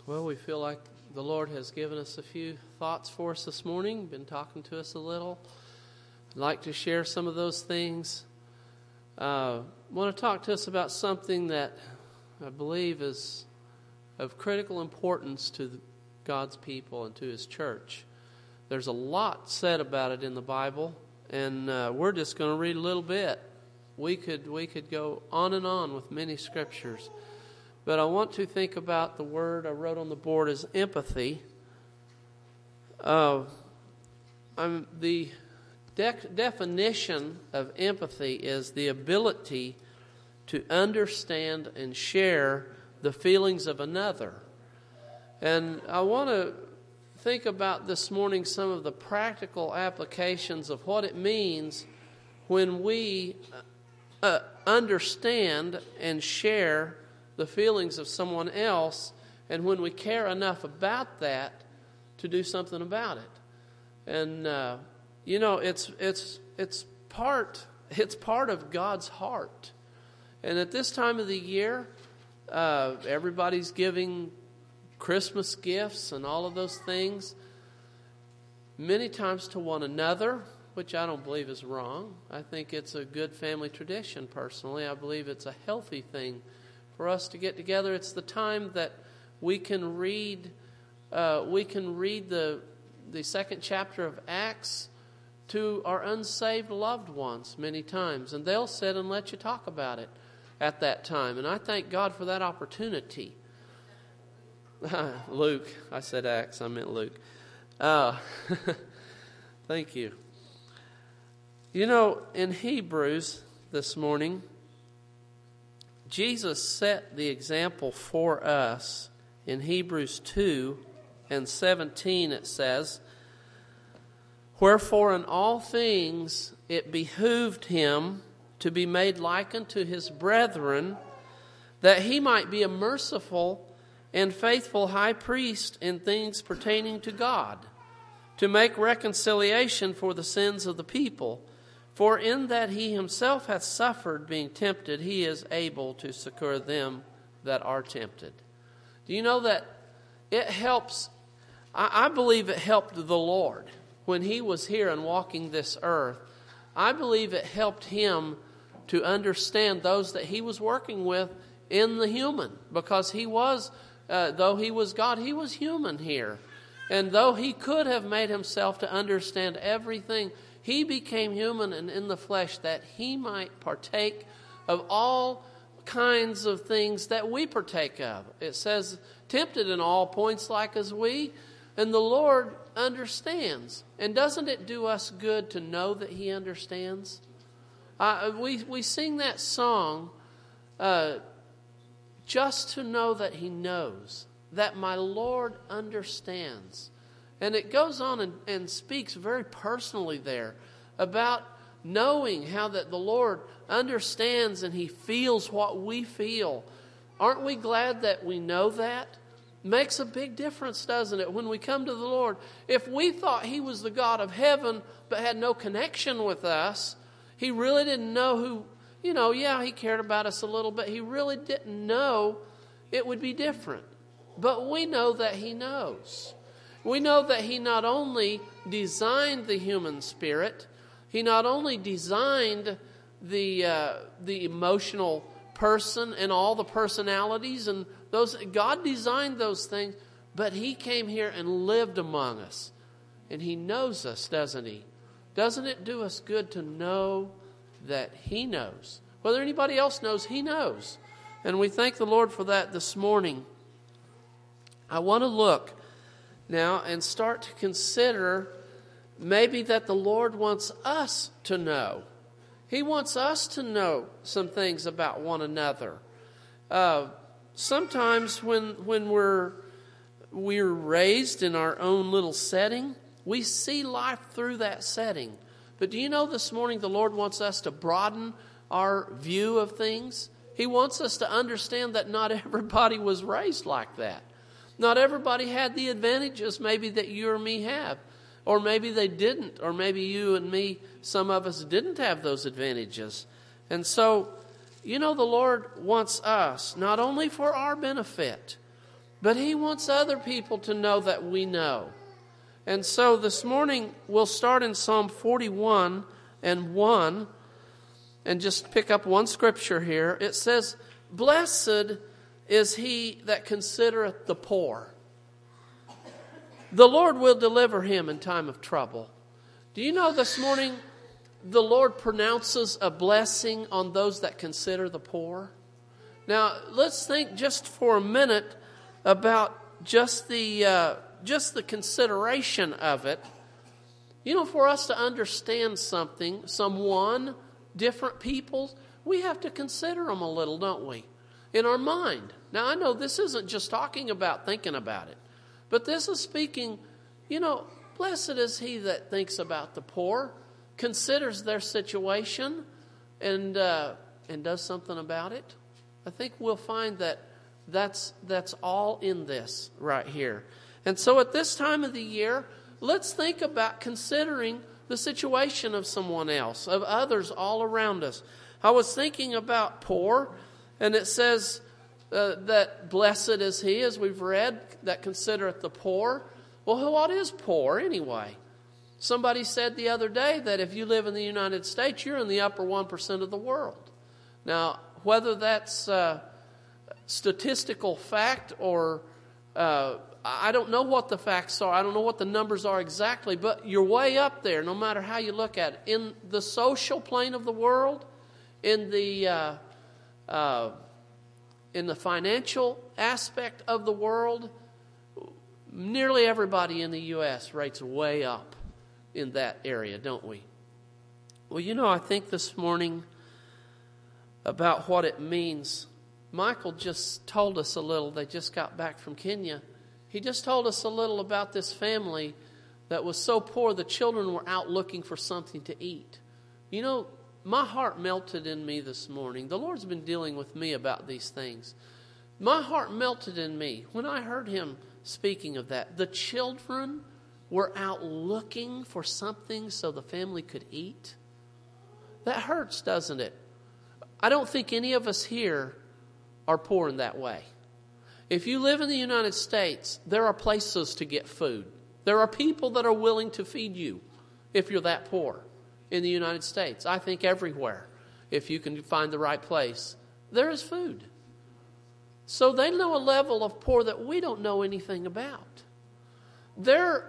Well, we feel like the Lord has given us a few thoughts for us this morning, been talking to us a little. I'd like to share some of those things. I want to talk to us about something that I believe is of critical importance to God's people and to His church. There's a lot said about it in the Bible, and we're just going to read a little bit. We could go on and on with many scriptures. But I want to think about the word I wrote on the board as empathy. The definition of empathy is the ability to understand and share the feelings of another. And I want to think about this morning some of the practical applications of what it means when we understand and share the feelings of someone else, and when we care enough about that to do something about it. And it's part of God's heart. And at this time of the year, everybody's giving Christmas gifts and all of those things, many times to one another, which I don't believe is wrong. I think it's a good family tradition personally. I believe it's a healthy thing for us to get together. It's the time that we can read the second chapter of Acts to our unsaved loved ones many times, and they'll sit and let you talk about it at that time. And I thank God for that opportunity. Luke, I said Acts, I meant Luke. Thank you. You know, in Hebrews this morning, Jesus set the example for us. In Hebrews 2:17 it says, "Wherefore in all things it behooved him to be made like unto his brethren, that he might be a merciful and faithful high priest in things pertaining to God, to make reconciliation for the sins of the people. For in that he himself hath suffered being tempted, he is able to succor them that are tempted." Do you know that it helps? I believe it helped the Lord when he was here and walking this earth. I believe it helped him to understand those that he was working with in the human, because he was, though he was God, he was human here. And though he could have made himself to understand everything, he became human and in the flesh that he might partake of all kinds of things that we partake of. It says, tempted in all points like as we, and the Lord understands. And doesn't it do us good to know that he understands? We sing that song just to know that he knows, that my Lord understands. And it goes on and speaks very personally there about knowing how that the Lord understands and he feels what we feel. Aren't we glad that we know that? Makes a big difference, doesn't it, when we come to the Lord? If we thought he was the God of heaven but had no connection with us, he really didn't know who, he cared about us a little bit. He really didn't know, it would be different. But we know that he knows. We know that he not only designed the human spirit, he not only designed the emotional person and all the personalities and those. God designed those things, but he came here and lived among us. And he knows us, doesn't he? Doesn't it do us good to know that he knows? Whether anybody else knows, he knows. And we thank the Lord for that this morning. I want to look now and start to consider maybe that the Lord wants us to know. He wants us to know some things about one another. Sometimes when we're raised in our own little setting, we see life through that setting. But do you know this morning the Lord wants us to broaden our view of things? He wants us to understand that not everybody was raised like that. Not everybody had the advantages maybe that you or me have. Or maybe they didn't. Or maybe you and me, some of us didn't have those advantages. And so, the Lord wants us, not only for our benefit, But He wants other people to know that we know. And so this morning we'll start in Psalm 41 and 1 and just pick up one scripture here. It says, "Blessed is he that considereth the poor. The Lord will deliver him in time of trouble." Do you know this morning the Lord pronounces a blessing on those that consider the poor? Now, let's think just for a minute about just the consideration of it. You know, for us to understand something, someone, different people, we have to consider them a little, don't we? In our mind. Now, I know this isn't just talking about thinking about it, but this is speaking, you know, blessed is he that thinks about the poor, considers their situation, and does something about it. I think we'll find that that's all in this right here. And so at this time of the year, let's think about considering the situation of someone else, of others all around us. I was thinking about poor, and it says that blessed is he, as we've read, that considereth the poor. Well, what is poor anyway? Somebody said the other day that if you live in the United States, you're in the upper 1% of the world. Now, whether that's statistical fact or I don't know what the facts are. I don't know what the numbers are exactly, but you're way up there no matter how you look at it. In the social plane of the world, in the financial aspect of the world, nearly everybody in the U.S. rates way up in that area, don't we? Well, you know, I think this morning about what it means. Michael just told us a little. They just got back from Kenya. He just told us a little about this family that was so poor the children were out looking for something to eat. You know, my heart melted in me this morning. The Lord's been dealing with me about these things. My heart melted in me when I heard him speaking of that. The children were out looking for something so the family could eat. That hurts, doesn't it? I don't think any of us here are poor in that way. If you live in the United States, there are places to get food. There are people that are willing to feed you if you're that poor in the United States. I think everywhere, if you can find the right place, there is food. So they know a level of poor that we don't know anything about. Their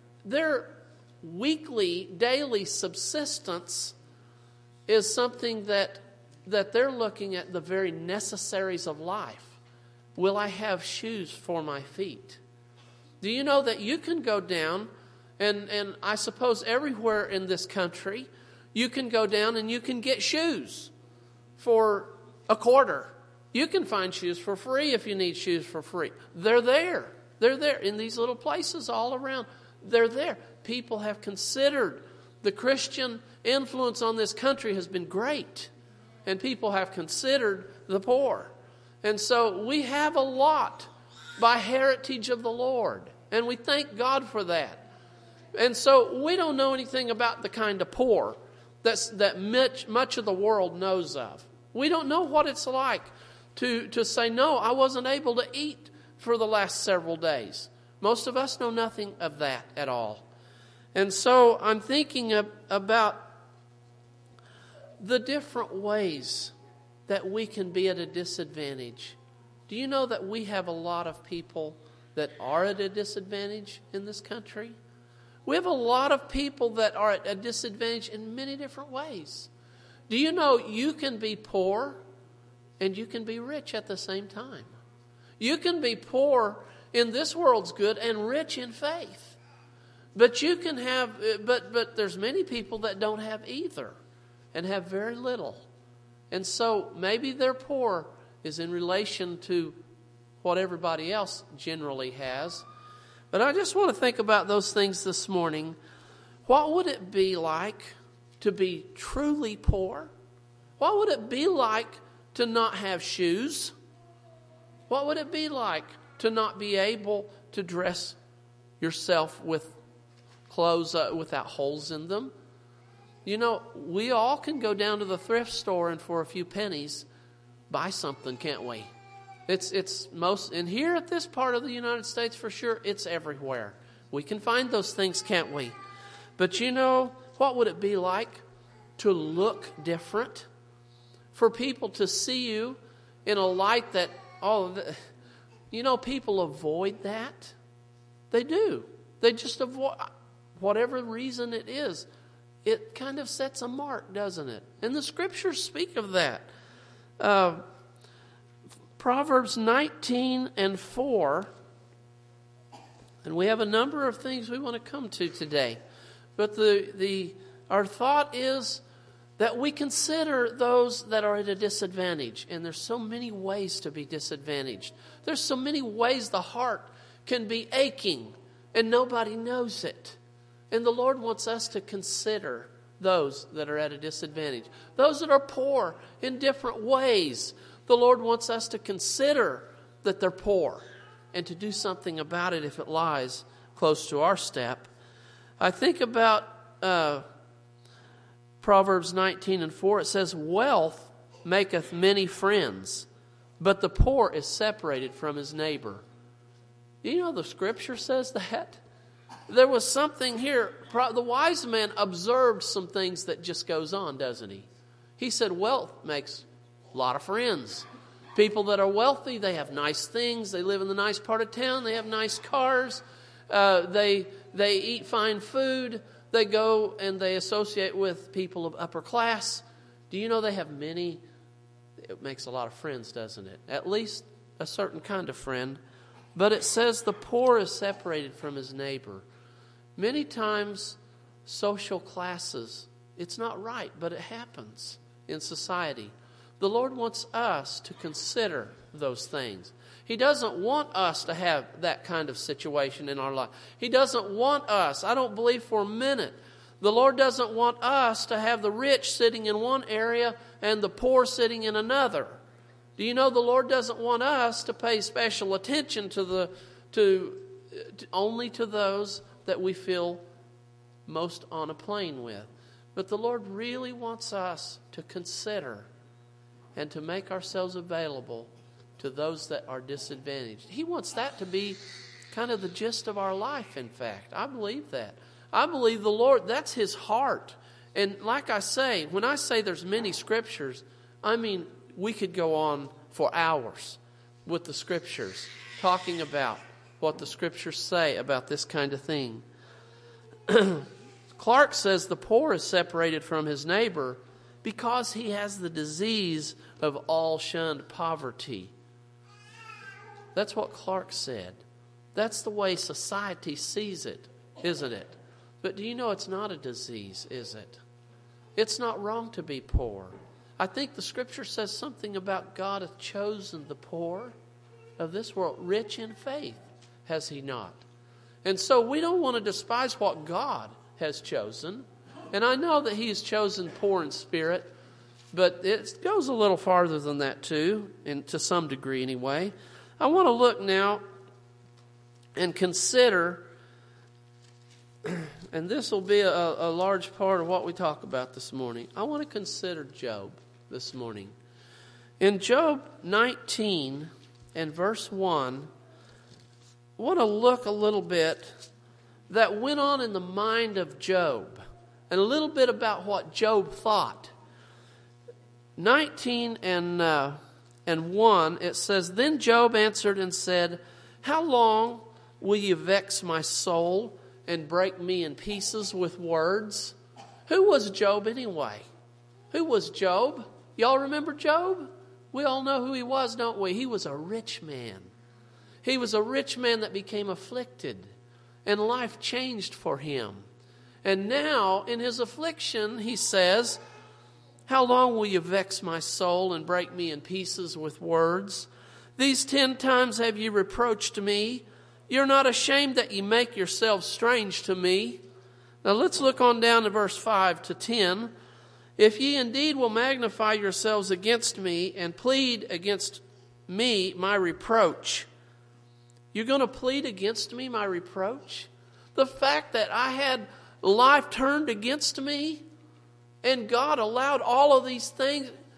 weekly, daily subsistence is something that they're looking at, the very necessaries of life. Will I have shoes for my feet? Do you know that you can go down, and I suppose everywhere in this country, you can go down and you can get shoes for $0.25. You can find shoes for free if you need shoes for free. They're there. They're there in these little places all around. They're there. People have considered the Christian influence on this country has been great. And people have considered the poor. And so we have a lot by heritage of the Lord. And we thank God for that. And so we don't know anything about the kind of poor that much of the world knows of. We don't know what it's like to say, no, I wasn't able to eat for the last several days. Most of us know nothing of that at all. And so I'm thinking about the different ways that we can be at a disadvantage. Do you know that we have a lot of people that are at a disadvantage in this country? We have a lot of people that are at a disadvantage in many different ways. Do you know you can be poor and you can be rich at the same time? You can be poor in this world's good and rich in faith. But you can have, but there's many people that don't have either and have very little. And so maybe their poor is in relation to what everybody else generally has. But I just want to think about those things this morning. What would it be like to be truly poor? What would it be like to not have shoes? What would it be like to not be able to dress yourself with clothes without holes in them? You know, we all can go down to the thrift store and for a few pennies buy something, can't we? It's most, and here at this part of the United States for sure, it's everywhere. We can find those things, can't we? But you know, what would it be like to look different? For people to see you in a light that, people avoid that. They do. They just avoid, whatever reason it is. It kind of sets a mark, doesn't it? And the scriptures speak of that. Proverbs 19:4, and we have a number of things we want to come to today. But our thought is that we consider those that are at a disadvantage. And there's so many ways to be disadvantaged. There's so many ways the heart can be aching and nobody knows it. And the Lord wants us to consider those that are at a disadvantage. Those that are poor in different ways. The Lord wants us to consider that they're poor and to do something about it if it lies close to our step. I think about Proverbs 19:4. It says, "Wealth maketh many friends, but the poor is separated from his neighbor." You know the scripture says that? There was something here. The wise man observed some things that just goes on, doesn't he? He said wealth makes a lot of friends. People that are wealthy, they have nice things. They live in the nice part of town. They have nice cars. They eat fine food. They go and they associate with people of upper class. Do you know they have many? It makes a lot of friends, doesn't it? At least a certain kind of friend. But it says the poor is separated from his neighbor. Many times, social classes, it's not right, but it happens in society. The Lord wants us to consider those things. He doesn't want us to have that kind of situation in our life. He doesn't want us, I don't believe for a minute, the Lord doesn't want us to have the rich sitting in one area and the poor sitting in another. Do you know the Lord doesn't want us to pay special attention only to those that we feel most on a plane with? But the Lord really wants us to consider and to make ourselves available to those that are disadvantaged. He wants that to be kind of the gist of our life, in fact. I believe that. I believe the Lord, that's His heart. And like I say, when I say there's many scriptures, I mean we could go on for hours with the scriptures, talking about what the scriptures say about this kind of thing. Clark says the poor is separated from his neighbor because he has the disease of all shunned poverty. That's what Clark said. That's the way society sees it, isn't it? But do you know it's not a disease, is it? It's not wrong to be poor. I think the scripture says something about God hath chosen the poor of this world, rich in faith, has He not? And so we don't want to despise what God has chosen. And I know that He has chosen poor in spirit, but it goes a little farther than that too, and to some degree anyway. I want to look now and consider, and this will be a large part of what we talk about this morning. I want to consider Job this morning. In Job 19 and verse 1, I want to look a little bit that went on in the mind of Job and a little bit about what Job thought. 19 and 1, it says, "Then Job answered and said, How long will you vex my soul and break me in pieces with words?" Who was Job anyway? Who was Job? Y'all remember Job? We all know who he was, don't we? He was a rich man. He was a rich man that became afflicted, and life changed for him. And now, in his affliction, he says, "How long will you vex my soul and break me in pieces with words? These 10 times have you reproached me. You're not ashamed that you make yourselves strange to me." Now let's look on down to verse 5 to 10. "If ye indeed will magnify yourselves against me and plead against me my reproach." You're going to plead against me my reproach? The fact that I had life turned against me and God allowed all of these things.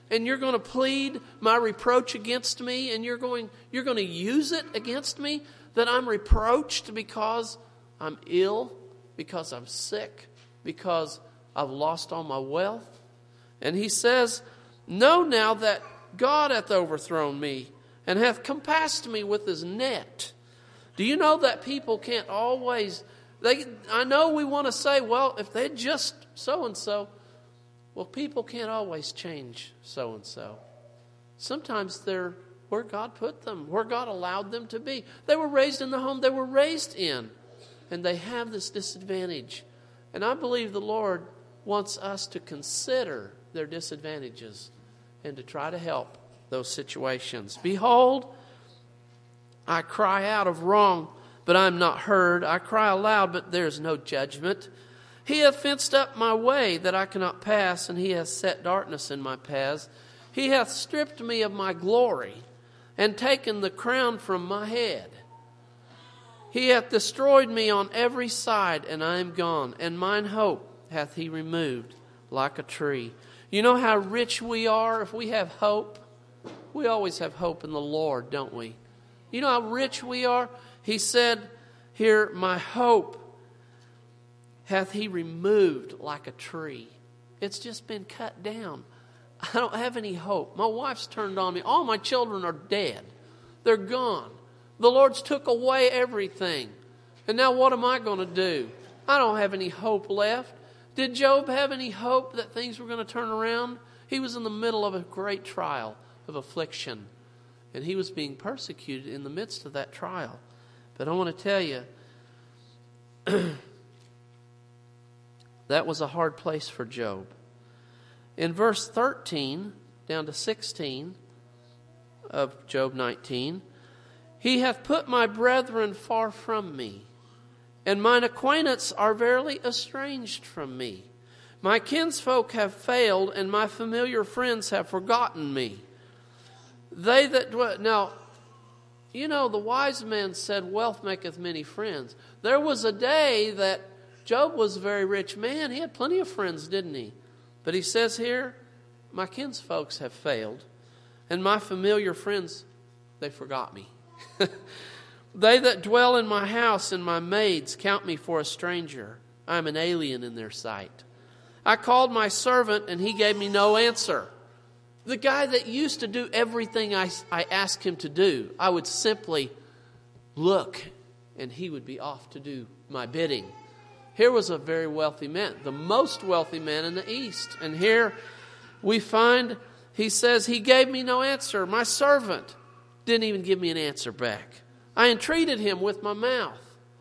and you're going to plead my reproach against me, and you're going to use it against me, that I'm reproached because I'm ill, because I'm sick, because I've lost all my wealth? And he says, know now that God hath overthrown me, and hath compassed me with his net. Do you know that people can't always... I know we want to say, well, if they just so-and-so... Well, people can't always change so-and-so. Sometimes they're where God put them, where God allowed them to be. They were raised in the home they were raised in, and they have this disadvantage. And I believe the Lord wants us to consider their disadvantages and to try to help those situations. Behold, I cry out of wrong, but I am not heard. I cry aloud, but there is no judgment. He hath fenced up my way that I cannot pass, and he hath set darkness in my paths. He hath stripped me of my glory, and taken the crown from my head. He hath destroyed me on every side, and I am gone, and mine hope hath he removed like a tree. You know how rich we are if we have hope? We always have hope in the Lord, don't we? You know how rich we are? He said here, my hope hath he removed like a tree. It's just been cut down. I don't have any hope. My wife's turned on me. All my children are dead. They're gone. The Lord's took away everything. And now what am I going to do? I don't have any hope left. Did Job have any hope that things were going to turn around? He was in the middle of a great trial of affliction. And he was being persecuted in the midst of that trial. But I want to tell you, that was a hard place for Job. In verse 13 down to 16 of Job 19, he hath put my brethren far from me, and mine acquaintance are verily estranged from me. My kinsfolk have failed, and my familiar friends have forgotten me. They that dwell... Now, you know, the wise man said, wealth maketh many friends. There was a day that Job was a very rich man. He had plenty of friends, didn't he? But he says here, my kinsfolks have failed, and my familiar friends, they forgot me. They that dwell in my house and my maids count me for a stranger. I am an alien in their sight. I called my servant, and he gave me no answer. The guy that used to do everything I asked him to do, I would simply look, and he would be off to do my bidding. Here was a very wealthy man, the most wealthy man in the East. And here we find, he says, he gave me no answer. My servant didn't even give me an answer back. I entreated him with my mouth.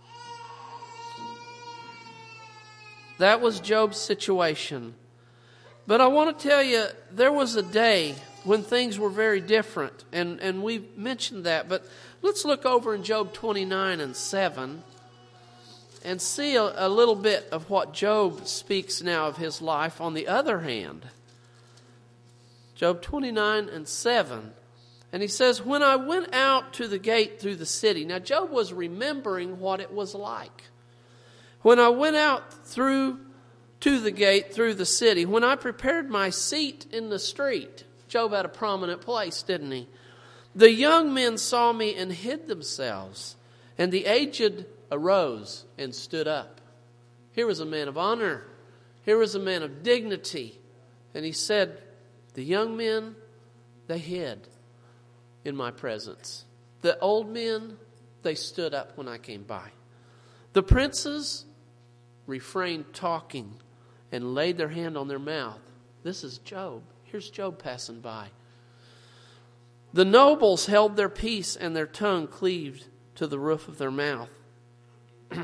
That was Job's situation. But I want to tell you, there was a day when things were very different. And we mentioned that. But let's look over in Job 29 and 7 and see a little bit of what Job speaks now of his life on the other hand. Job 29 and 7. And he says, when I went out to the gate through the city. Now Job was remembering what it was like. When I went out to the gate through the city, when I prepared my seat in the street. Job had a prominent place, didn't he? The young men saw me and hid themselves, and the aged arose and stood up. Here was a man of honor. Here was a man of dignity. And he said, the young men, they hid in my presence. The old men, they stood up when I came by. The princes refrained talking and laid their hand on their mouth. This is Job. Here's Job passing by. The nobles held their peace, and their tongue cleaved to the roof of their mouth. I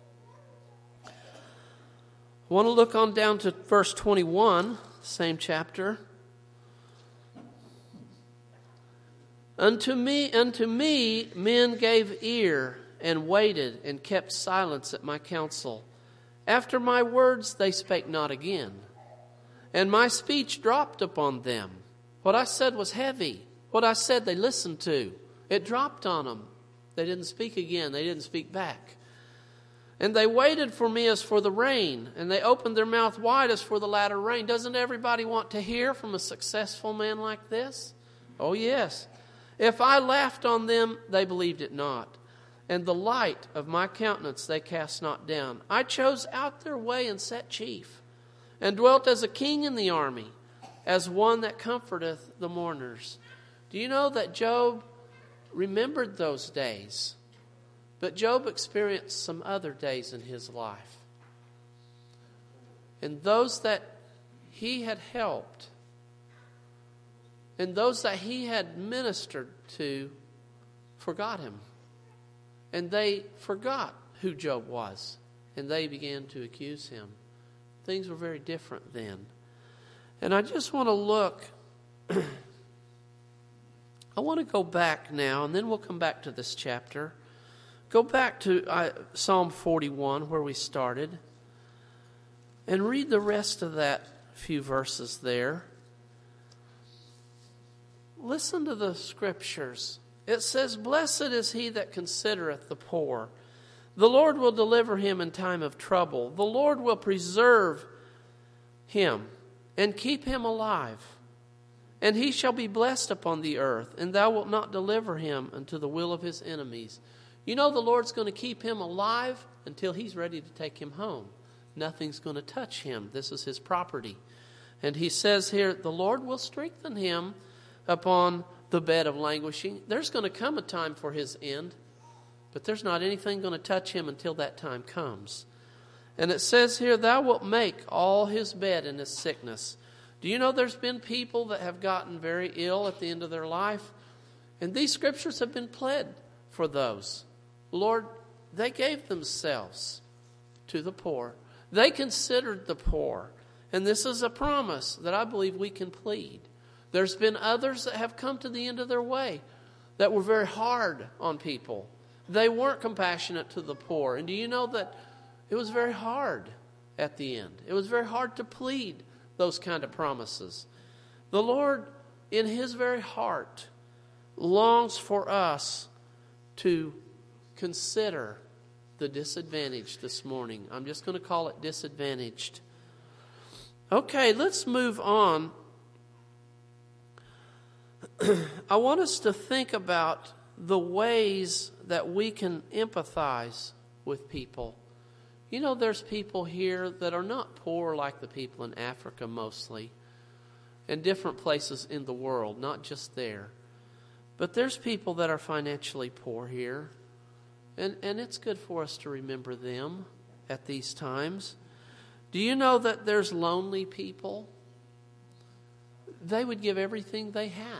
want to look on down to verse 21, same chapter. Unto me men gave ear and waited and kept silence at my counsel. After my words they spake not again, and my speech dropped upon them. What I said was heavy. What I said they listened to. It dropped on them. They didn't speak again. They didn't speak back. And they waited for me as for the rain, and they opened their mouth wide as for the latter rain. Doesn't everybody want to hear from a successful man like this? Oh, yes. If I laughed on them, they believed it not. And the light of my countenance they cast not down. I chose out their way and sat chief, and dwelt as a king in the army, as one that comforteth the mourners. Do you know that Job remembered those days? But Job experienced some other days in his life. And those that he had helped, and those that he had ministered to, forgot him. And they forgot who Job was. And they began to accuse him. Things were very different then. And I just want to look. I want to go back now, and then we'll come back to this chapter. Go back to Psalm 41, where we started, and read the rest of that few verses there. Listen to the scriptures. It says, "Blessed is he that considereth the poor. The Lord will deliver him in time of trouble. The Lord will preserve him and keep him alive. And he shall be blessed upon the earth, and thou wilt not deliver him unto the will of his enemies." You know the Lord's going to keep him alive until he's ready to take him home. Nothing's going to touch him. This is his property. And he says here, the Lord will strengthen him upon the bed of languishing. There's going to come a time for his end, but there's not anything going to touch him until that time comes. And it says here, thou wilt make all his bed in his sickness. Do you know there's been people that have gotten very ill at the end of their life? And these scriptures have been pled for those. Lord, they gave themselves to the poor. They considered the poor. And this is a promise that I believe we can plead. There's been others that have come to the end of their way that were very hard on people. They weren't compassionate to the poor. And do you know that it was very hard at the end? It was very hard to plead those kind of promises. The Lord, in his very heart, longs for us to consider the disadvantaged this morning. I'm just going to call it disadvantaged. Okay, let's move on. I want us to think about the ways that we can empathize with people. You know, there's people here that are not poor like the people in Africa mostly, and different places in the world, not just there. But there's people that are financially poor here. And it's good for us to remember them at these times. Do you know that there's lonely people? They would give everything they had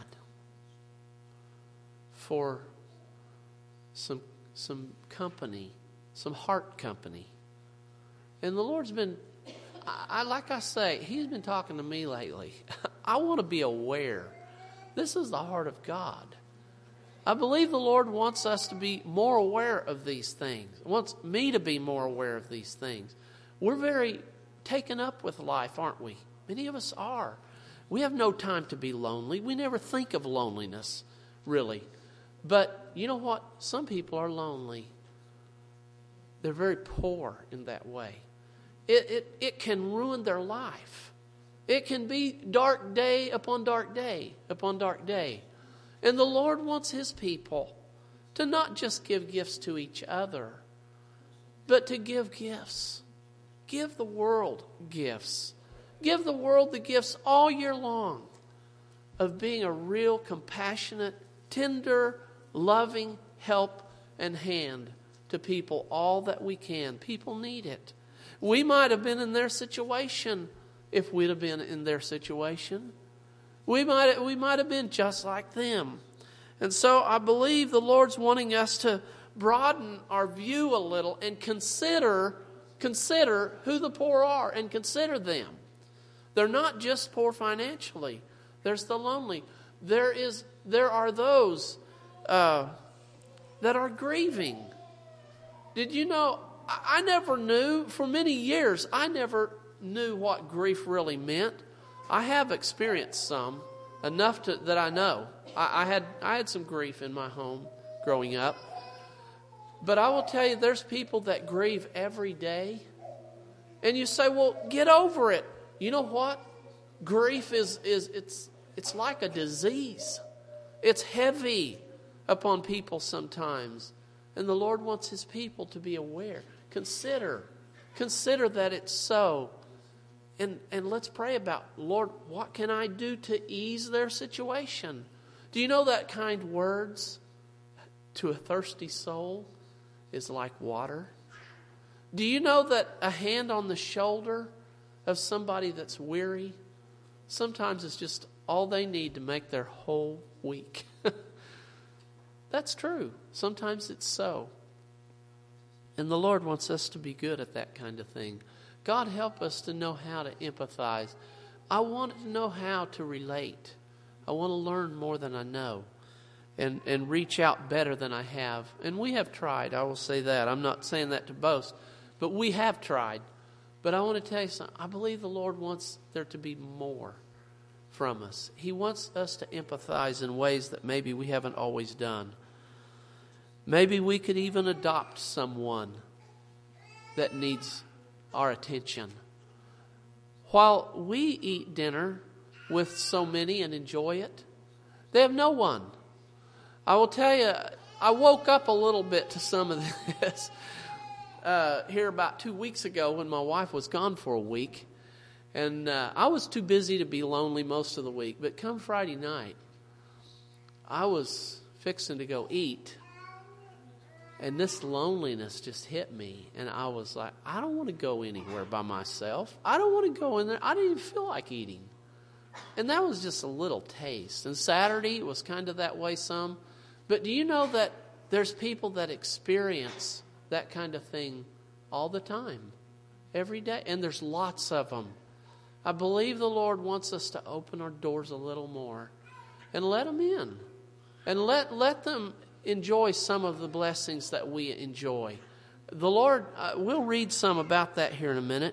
for some company, some heart company. And the Lord's been, like I say, he's been talking to me lately. I want to be aware. This is the heart of God. I believe the Lord wants us to be more aware of these things. He wants me to be more aware of these things. We're very taken up with life, aren't we? Many of us are. We have no time to be lonely. We never think of loneliness, really. But you know what? Some people are lonely. They're very poor in that way. It can ruin their life. It can be dark day upon dark day upon dark day. And the Lord wants his people to not just give gifts to each other, but to give gifts. Give the world gifts. Give the world the gifts all year long of being a real compassionate, tender, loving help and hand to people all that we can. People need it. We might have been in their situation if we'd have been in their situation. We might have been just like them. And so I believe the Lord's wanting us to broaden our view a little and consider who the poor are and consider them. They're not just poor financially. There's the lonely. There are those that are grieving. Did you know, I never knew, for many years, I never knew what grief really meant. I have experienced some, enough that I know. I had some grief in my home growing up. But I will tell you, there's people that grieve every day. And you say, well, get over it. You know what? Grief it's like a disease. It's heavy upon people sometimes. And the Lord wants His people to be aware. Consider that it's so. And let's pray about, Lord, what can I do to ease their situation? Do you know that kind words to a thirsty soul is like water? Do you know that a hand on the shoulder of somebody that's weary, sometimes it's just all they need to make their whole week? That's true. Sometimes it's so. And the Lord wants us to be good at that kind of thing. God, help us to know how to empathize. I want to know how to relate. I want to learn more than I know and reach out better than I have. And we have tried, I will say that. I'm not saying that to boast, but we have tried. But I want to tell you something. I believe the Lord wants there to be more from us. He wants us to empathize in ways that maybe we haven't always done. Maybe we could even adopt someone that needs our attention. While we eat dinner with so many and enjoy it, they have no one. I will tell you, I woke up a little bit to some of this here about 2 weeks ago when my wife was gone for a week. And I was too busy to be lonely most of the week. But come Friday night, I was fixing to go eat. And this loneliness just hit me. And I was like, I don't want to go anywhere by myself. I don't want to go in there. I didn't even feel like eating. And that was just a little taste. And Saturday, it was kind of that way some. But do you know that there's people that experience that kind of thing all the time, every day? And there's lots of them. I believe the Lord wants us to open our doors a little more and let them in. And let them enjoy some of the blessings that we enjoy. The Lord, we'll read some about that here in a minute.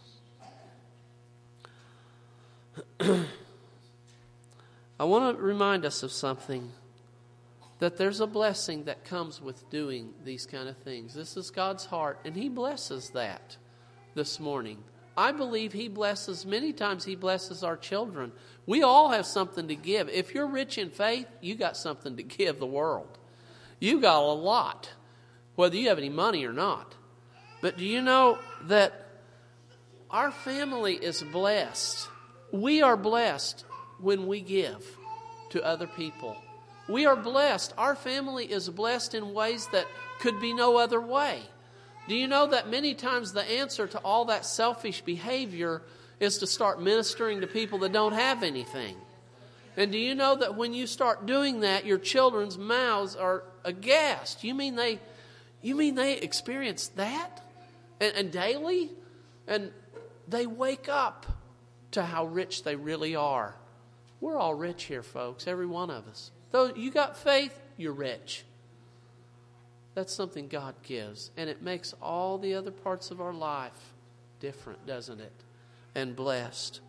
I want to remind us of something, that there's a blessing that comes with doing these kind of things. This is God's heart, and He blesses that this morning. I believe He blesses, many times He blesses our children. We all have something to give. If you're rich in faith, you got something to give the world. You got a lot, whether you have any money or not. But do you know that our family is blessed? We are blessed when we give to other people. We are blessed. Our family is blessed in ways that could be no other way. Do you know that many times the answer to all that selfish behavior is to start ministering to people that don't have anything? And do you know that when you start doing that, your children's mouths are aghast? You mean they experience that and daily? And they wake up to how rich they really are. We're all rich here, folks, every one of us. Though you got faith, you're rich. That's something God gives. And it makes all the other parts of our life different, doesn't it? And blessed.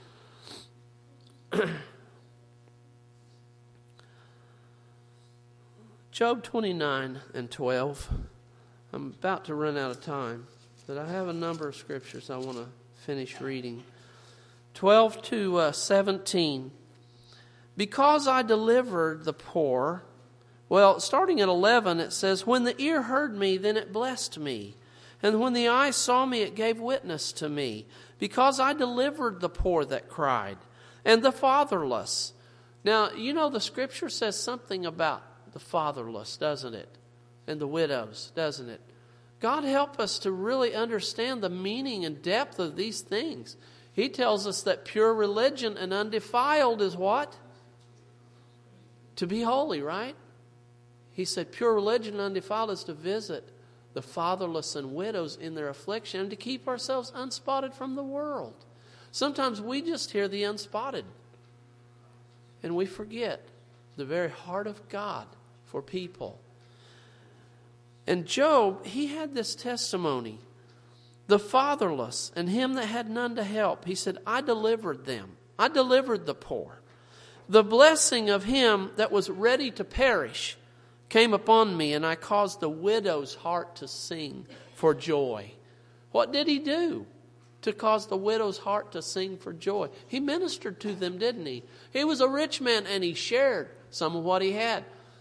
Job 29 and 12. I'm about to run out of time, but I have a number of scriptures I want to finish reading. 12 to 17. Because I delivered the poor. Well, starting at 11, it says, when the ear heard me, then it blessed me. And when the eye saw me, it gave witness to me. Because I delivered the poor that cried, and the fatherless. Now, you know, the scripture says something about the fatherless, doesn't it? And the widows, doesn't it? God help us to really understand the meaning and depth of these things. He tells us that pure religion and undefiled is what? To be holy, right? He said pure religion and undefiled is to visit the fatherless and widows in their affliction and to keep ourselves unspotted from the world. Sometimes we just hear the unspotted and we forget the very heart of God for people. And Job, he had this testimony. The fatherless and him that had none to help. He said, I delivered them. I delivered the poor. The blessing of him that was ready to perish. came upon me, and I caused the widow's heart to sing for joy. What did he do to cause the widow's heart to sing for joy? He ministered to them, didn't he? He was a rich man, and he shared some of what he had.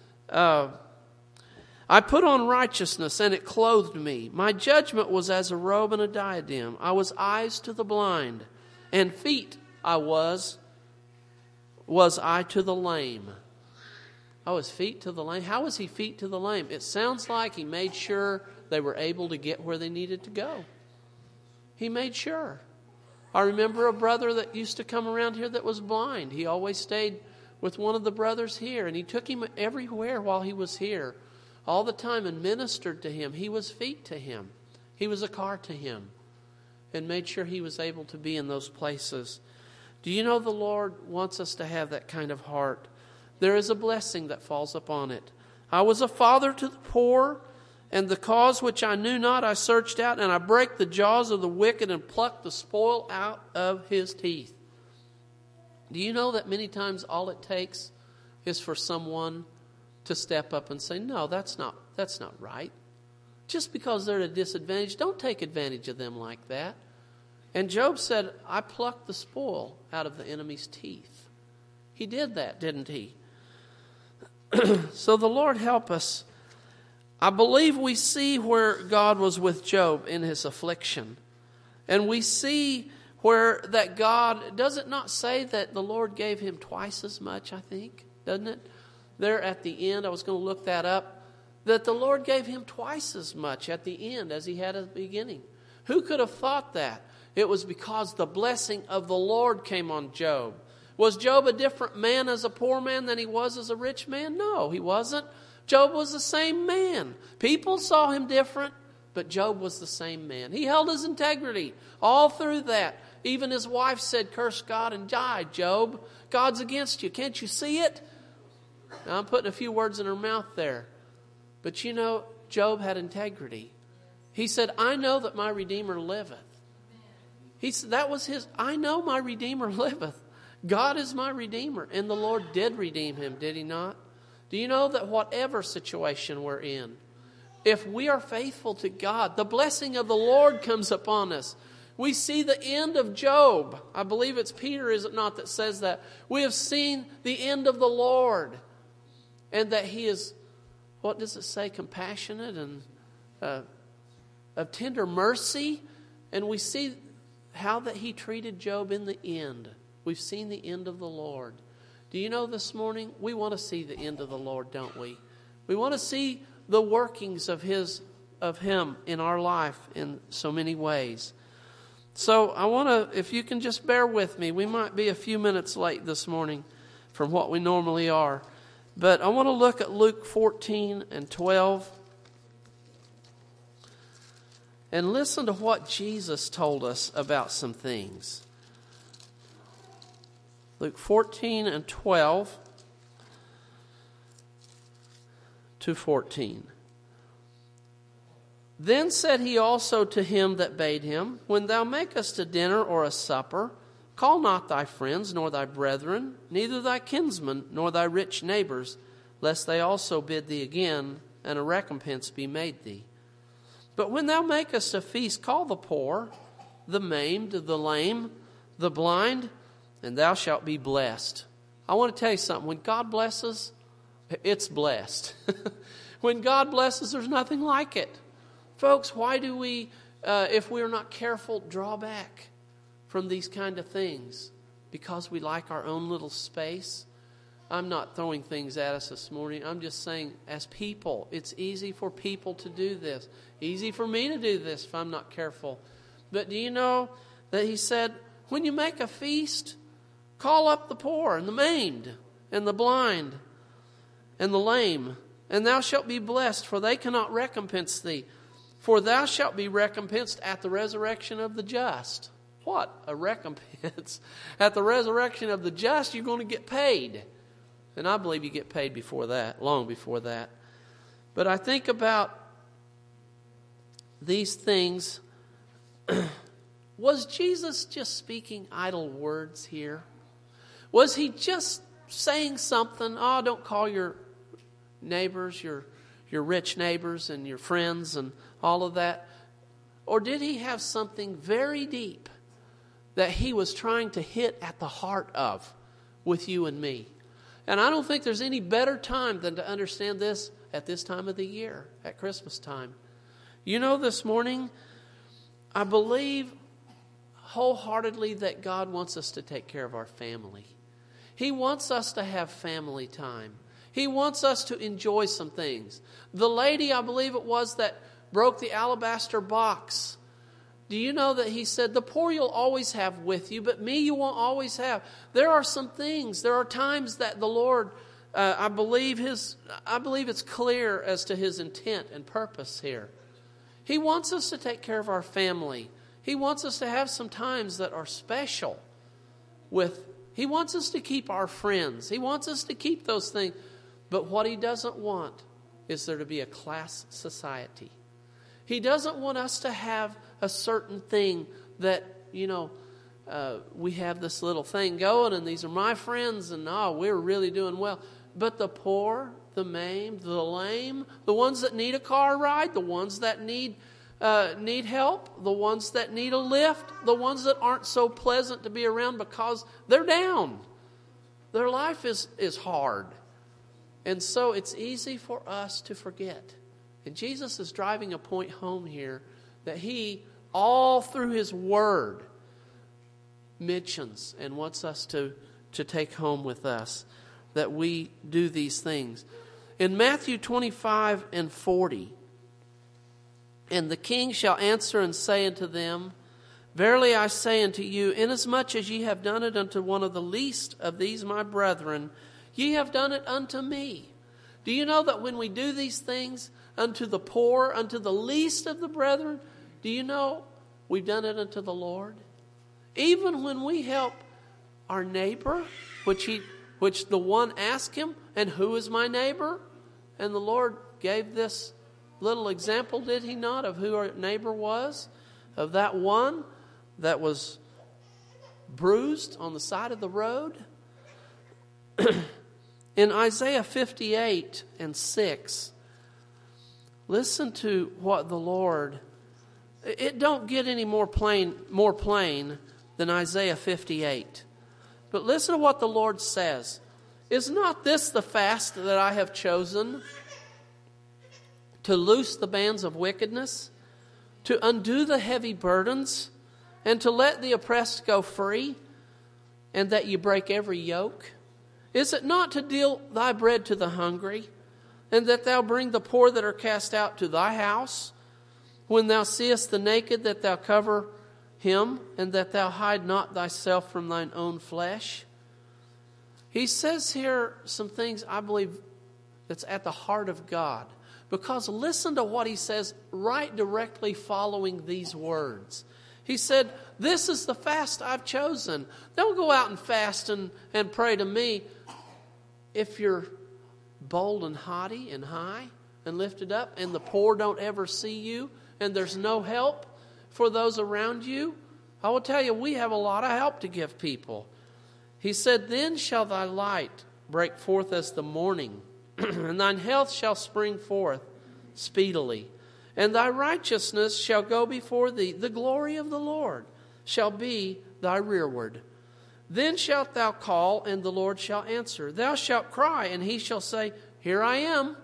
I put on righteousness, and it clothed me. My judgment was as a robe and a diadem. I was eyes to the blind, and feet I was I to the lame. I was feet to the lame. How was he feet to the lame? It sounds like he made sure they were able to get where they needed to go. He made sure. I remember a brother that used to come around here that was blind. He always stayed with one of the brothers here, and he took him everywhere while he was here, all the time, and ministered to him. He was feet to him. He was a car to him, and made sure he was able to be in those places. Do you know the Lord wants us to have that kind of heart? There is a blessing that falls upon it. I was a father to the poor, and the cause which I knew not I searched out, and I brake the jaws of the wicked and plucked the spoil out of his teeth. Do you know that many times all it takes is for someone to step up and say, no, that's not right. Just because they're at a disadvantage, don't take advantage of them like that. And Job said, I plucked the spoil out of the enemy's teeth. He did that, didn't he? So the Lord help us. I believe we see where God was with Job in his affliction. And we see where that God, does it not say that the Lord gave him twice as much, I think? Doesn't it? There at the end, I was going to look that up, that the Lord gave him twice as much at the end as he had at the beginning. Who could have thought that? It was because the blessing of the Lord came on Job. Was Job a different man as a poor man than he was as a rich man? No, he wasn't. Job was the same man. People saw him different, but Job was the same man. He held his integrity all through that. Even his wife said, curse God and die, Job. God's against you. Can't you see it? Now, I'm putting a few words in her mouth there. But you know, Job had integrity. He said, I know that my Redeemer liveth. He said, that was his, I know my Redeemer liveth. God is my Redeemer. And the Lord did redeem him, did he not? Do you know that whatever situation we're in, if we are faithful to God, the blessing of the Lord comes upon us. We see the end of Job. I believe it's Peter, is it not, that says that? We have seen the end of the Lord. And that he is, what does it say, compassionate and of tender mercy. And we see how that he treated Job in the end. We've seen the end of the Lord. Do you know this morning, we want to see the end of the Lord, don't we? We want to see the workings of him in our life in so many ways. So I want to, if you can just bear with me, we might be a few minutes late this morning from what we normally are. But I want to look at Luke 14 and 12 and listen to what Jesus told us about some things. Luke 14 and 12 to 14. Then said he also to him that bade him, when thou makest a dinner or a supper, call not thy friends, nor thy brethren, neither thy kinsmen, nor thy rich neighbors, lest they also bid thee again, and a recompense be made thee. But when thou makest a feast, call the poor, the maimed, the lame, the blind, and thou shalt be blessed. I want to tell you something. When God blesses, it's blessed. When God blesses, there's nothing like it. Folks, why do we, if we're not careful, draw back from these kind of things? Because we like our own little space? I'm not throwing things at us this morning. I'm just saying, as people, it's easy for people to do this. Easy for me to do this if I'm not careful. But do you know that he said, when you make a feast, call up the poor and the maimed and the blind and the lame, and thou shalt be blessed, for they cannot recompense thee. For thou shalt be recompensed at the resurrection of the just. What a recompense. At the resurrection of the just, you're going to get paid. And I believe you get paid before that, long before that. But I think about these things. Was Jesus just speaking idle words here? Was he just saying something? Oh, don't call your neighbors, your rich neighbors and your friends and all of that? Or did he have something very deep that he was trying to hit at the heart of with you and me? And I don't think there's any better time than to understand this at this time of the year, at Christmas time. You know, this morning, I believe wholeheartedly that God wants us to take care of our family. He wants us to have family time. He wants us to enjoy some things. The lady, I believe it was, that broke the alabaster box. Do you know that he said, the poor you'll always have with you, but me you won't always have. There are some things, there are times that the Lord, I believe it's clear as to his intent and purpose here. He wants us to take care of our family. He wants us to have some times that are special he wants us to keep our friends. He wants us to keep those things. But what he doesn't want is there to be a class society. He doesn't want us to have a certain thing that, we have this little thing going and these are my friends and we're really doing well. But the poor, the maimed, the lame, the ones that need a car ride, the ones that need help, the ones that need a lift, the ones that aren't so pleasant to be around because they're down. Their life is hard. And so it's easy for us to forget. And Jesus is driving a point home here that he, all through his word, mentions and wants us to take home with us, that we do these things. In Matthew 25 and 40, and the king shall answer and say unto them, verily I say unto you, inasmuch as ye have done it unto one of the least of these my brethren, ye have done it unto me. Do you know that when we do these things unto the poor, unto the least of the brethren, do you know we've done it unto the Lord? Even when we help our neighbor, which the one asked him, and who is my neighbor? And the Lord gave this little example, did he not, of who our neighbor was? Of that one that was bruised on the side of the road? In Isaiah 58 and 6, listen to what the Lord... It don't get any more plain than Isaiah 58. But listen to what the Lord says. Is not this the fast that I have chosen? To loose the bands of wickedness, to undo the heavy burdens, and to let the oppressed go free, and that you break every yoke? Is it not to deal thy bread to the hungry, and that thou bring the poor that are cast out to thy house? When thou seest the naked, that thou cover him, and that thou hide not thyself from thine own flesh? He says here some things I believe that's at the heart of God. Because listen to what he says right directly following these words. He said, this is the fast I've chosen. Don't go out and fast and pray to me if you're bold and haughty and high and lifted up, and the poor don't ever see you, and there's no help for those around you. I will tell you, we have a lot of help to give people. He said, then shall thy light break forth as the morning, and thine health shall spring forth speedily. And thy righteousness shall go before thee. The glory of the Lord shall be thy rearward. Then shalt thou call, and the Lord shall answer. Thou shalt cry, and he shall say, here I am.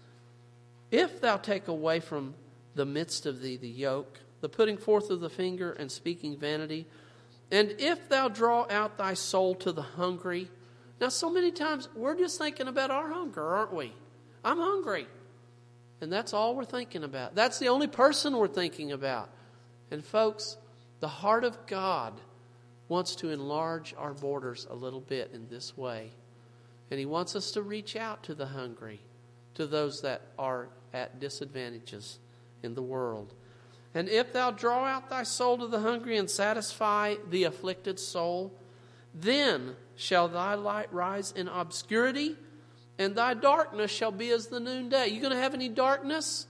If thou take away from the midst of thee the yoke, the putting forth of the finger and speaking vanity, and if thou draw out thy soul to the hungry. Now, so many times we're just thinking about our hunger, aren't we? I'm hungry. And that's all we're thinking about. That's the only person we're thinking about. And folks, the heart of God wants to enlarge our borders a little bit in this way. And he wants us to reach out to the hungry, to those that are at disadvantages in the world. And if thou draw out thy soul to the hungry and satisfy the afflicted soul, then shall thy light rise in obscurity, and thy darkness shall be as the noonday. You going to have any darkness?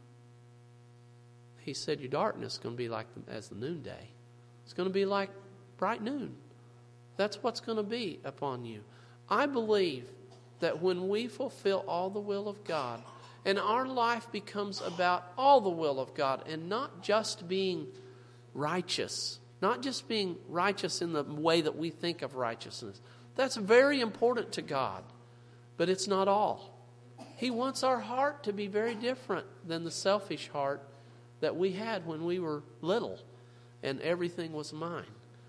He said your darkness is going to be like as the noonday. It's going to be like bright noon. That's what's going to be upon you. I believe that when we fulfill all the will of God, and our life becomes about all the will of God, and not just being righteous, not just being righteous in the way that we think of righteousness. That's very important to God, but it's not all. He wants our heart to be very different than the selfish heart that we had when we were little and everything was mine.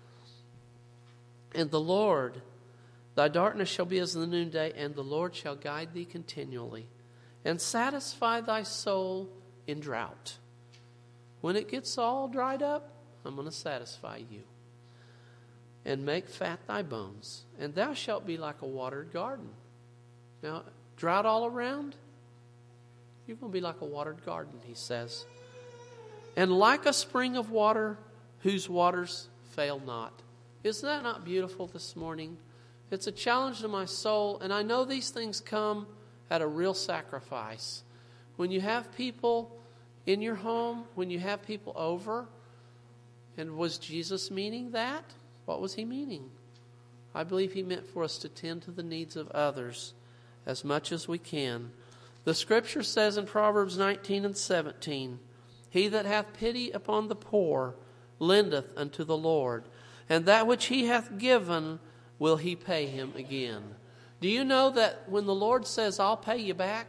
And the Lord, thy darkness shall be as the noonday, and the Lord shall guide thee continually, and satisfy thy soul in drought. When it gets all dried up, I'm going to satisfy you. And make fat thy bones, and thou shalt be like a watered garden. Now, drought all around, you're going to be like a watered garden, he says. And like a spring of water, whose waters fail not. Isn't that not beautiful this morning? It's a challenge to my soul, and I know these things come at a real sacrifice. When you have people in your home, when you have people over, and was Jesus meaning that? What was he meaning? I believe he meant for us to tend to the needs of others as much as we can. The scripture says in Proverbs 19 and 17, he that hath pity upon the poor lendeth unto the Lord, and that which he hath given will he pay him again. Do you know that when the Lord says, I'll pay you back,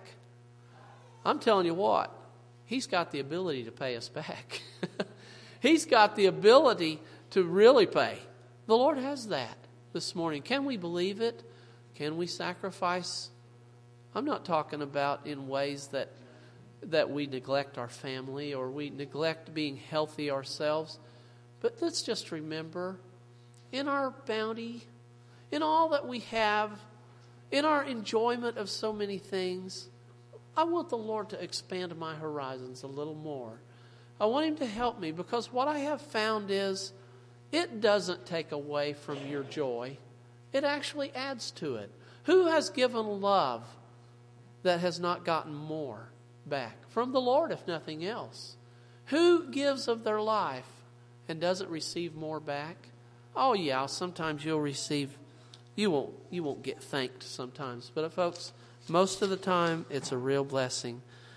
I'm telling you what, he's got the ability to pay us back. He's got the ability to really pay. The Lord has that this morning. Can we believe it? Can we sacrifice? I'm not talking about in ways that we neglect our family or we neglect being healthy ourselves. But let's just remember, in our bounty, in all that we have, in our enjoyment of so many things, I want the Lord to expand my horizons a little more. I want him to help me, because what I have found is it doesn't take away from your joy. It actually adds to it. Who has given love that has not gotten more back? From the Lord, if nothing else. Who gives of their life and doesn't receive more back? Oh yeah, sometimes you'll receive, you won't get thanked sometimes. But folks, most of the time it's a real blessing.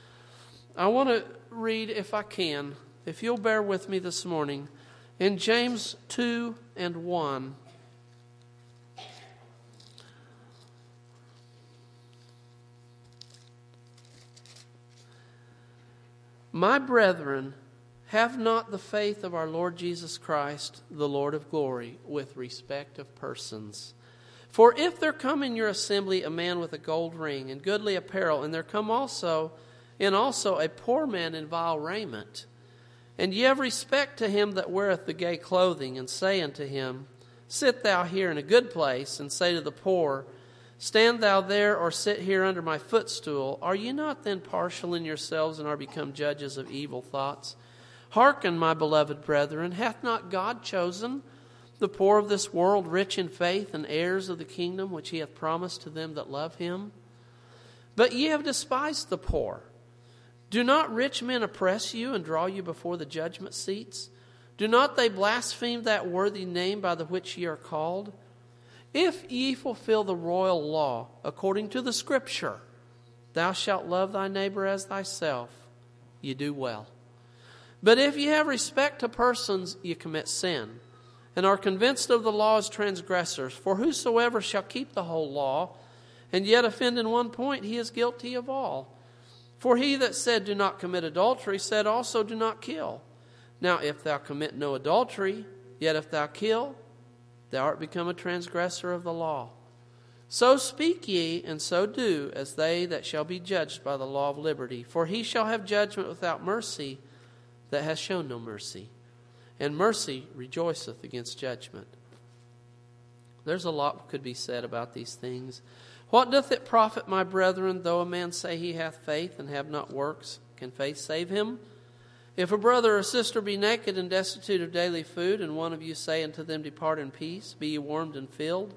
I want to read, if I can, if you'll bear with me this morning, in James 2 and 1. My brethren, have not the faith of our Lord Jesus Christ, the Lord of glory, with respect of persons. For if there come in your assembly a man with a gold ring and goodly apparel, and there come also a poor man in vile raiment, and ye have respect to him that weareth the gay clothing, and say unto him, sit thou here in a good place, and say to the poor, stand thou there, or sit here under my footstool, are ye not then partial in yourselves, and are become judges of evil thoughts? Hearken, my beloved brethren, hath not God chosen the poor of this world rich in faith, and heirs of the kingdom which he hath promised to them that love him? But ye have despised the poor. Do not rich men oppress you and draw you before the judgment seats? Do not they blaspheme that worthy name by the which ye are called? If ye fulfill the royal law according to the Scripture, thou shalt love thy neighbor as thyself, ye do well. But if ye have respect to persons, ye commit sin, and are convinced of the law as transgressors. For whosoever shall keep the whole law, and yet offend in one point, he is guilty of all. For he that said, do not commit adultery, said also, do not kill. Now if thou commit no adultery, yet if thou kill, thou art become a transgressor of the law. So speak ye, and so do, as they that shall be judged by the law of liberty. For he shall have judgment without mercy that hath shown no mercy. And mercy rejoiceth against judgment. There's a lot could be said about these things. What doth it profit, my brethren, though a man say he hath faith and have not works? Can faith save him? If a brother or sister be naked and destitute of daily food, and one of you say unto them, depart in peace, be ye warmed and filled,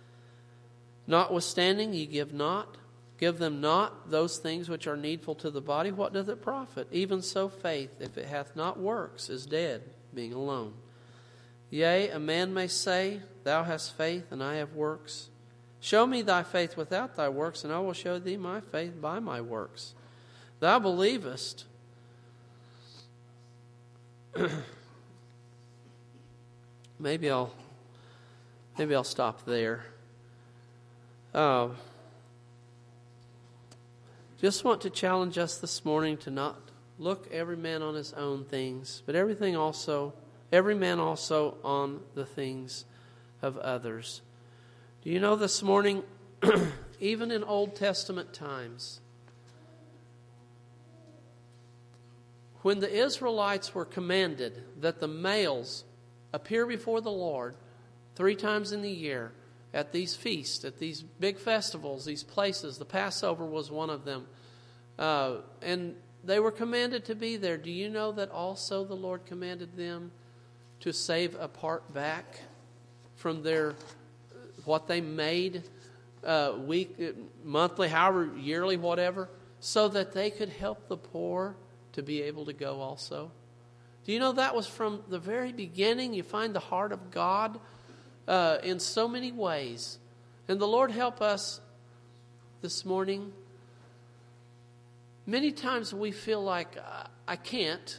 notwithstanding ye give them not those things which are needful to the body, what doth it profit? Even so faith, if it hath not works, is dead, being alone. Yea, a man may say, thou hast faith and I have works. Show me thy faith without thy works, and I will show thee my faith by my works. Thou believest. Maybe I'll stop there. Just want to challenge us this morning to not look every man on his own things, but every man also on the things of others. Do you know this morning, even in Old Testament times, when the Israelites were commanded that the males appear before the Lord 3 times in the year at these feasts, at these big festivals, these places, the Passover was one of them, and they were commanded to be there. Do you know that also the Lord commanded them to save a part back from their what they made monthly, however, yearly, whatever, so that they could help the poor to be able to go also? Do you know that was from the very beginning? You find the heart of God in so many ways. And the Lord help us this morning. Many times we feel like I can't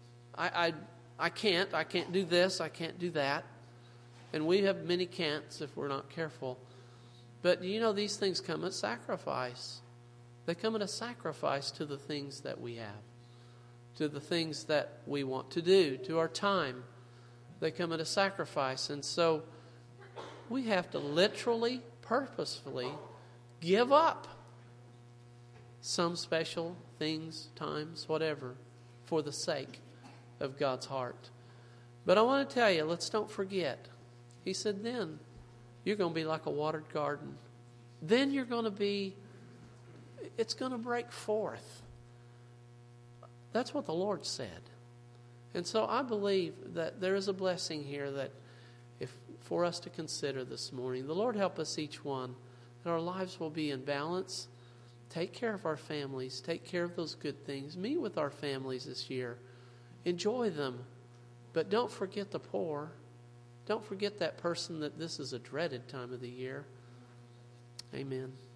do this, I can't do that. And we have many can'ts if we're not careful. But you know, these things come at sacrifice. They come at a sacrifice to the things that we have, to the things that we want to do, to our time. They come at a sacrifice. And so we have to literally, purposefully give up some special things, times, whatever, for the sake of God's heart. But I want to tell you, let's don't forget. He said, then you're going to be like a watered garden. Then you're going to be, it's going to break forth. That's what the Lord said. And so I believe that there is a blessing here that for us to consider this morning. The Lord help us each one, that our lives will be in balance. Take care of our families. Take care of those good things. Meet with our families this year. Enjoy them. But don't forget the poor. Don't forget that person that this is a dreaded time of the year. Amen.